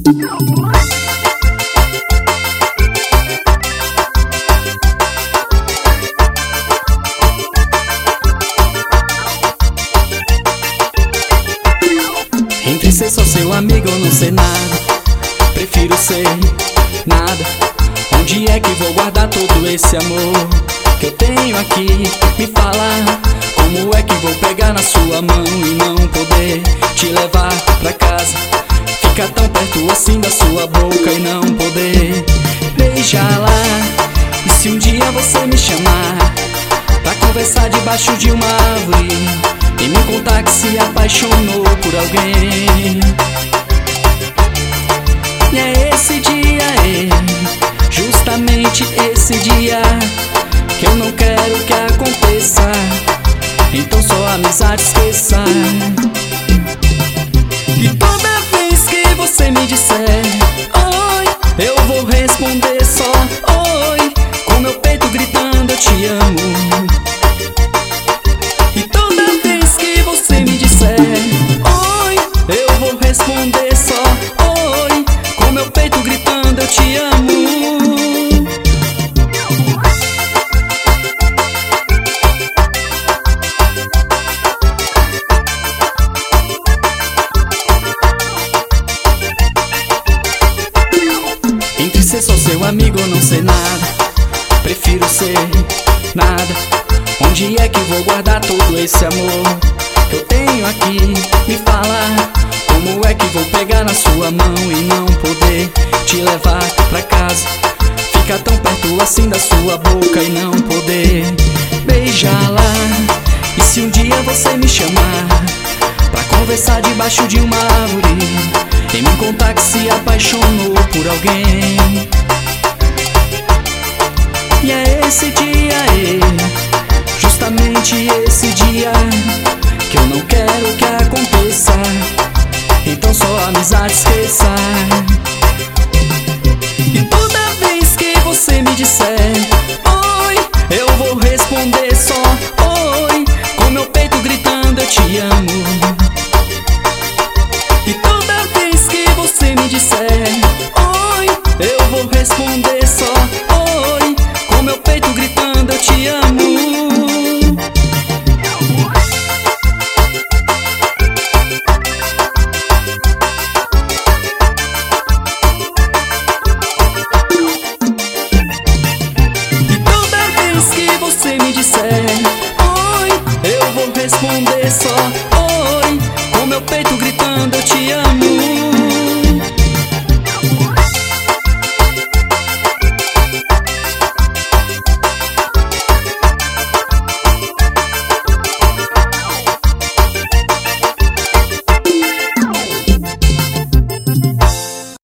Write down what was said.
Entre ser só seu amigo ou não ser nada, prefiro ser nada. Onde é que vou guardar todo esse amor que eu tenho aqui? Me fala, como é que vou pegar na sua mão e não poder te levar pra casa? Ficar tão perto assim da sua boca e não poder beijá-la. E se um dia você me chamar pra conversar debaixo de uma árvore e me contar que se apaixonou por alguém, e é esse dia, justamente esse dia que eu não quero que aconteça, então só a amizade esqueça. E toda vez que você me disser oi, eu vou responder só oi, com meu peito gritando eu te amo. E toda vez que você me disser oi, eu vou responder só oi, com meu peito gritando eu te amo. Entre ser só seu amigo ou não ser nada, prefiro ser nada. Onde é que vou guardar todo esse amor que eu tenho aqui? Me fala, como é que vou pegar na sua mão e não poder te levar pra casa? Ficar tão perto assim da sua boca e não poder beijá-la. E se um dia você me chamar pra conversar debaixo de uma árvore e me contar que se apaixonou por alguém, e é esse dia, justamente esse dia que eu não quero que aconteça, então só a amizade esqueça. E toda vez que você me disser oi, eu vou responder só oi, com meu peito gritando eu te amo. E toda vez que você me disser